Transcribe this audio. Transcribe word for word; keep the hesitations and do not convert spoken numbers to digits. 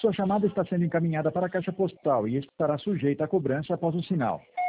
Sua chamada está sendo encaminhada para a caixa postal e estará sujeita a cobrança após o sinal.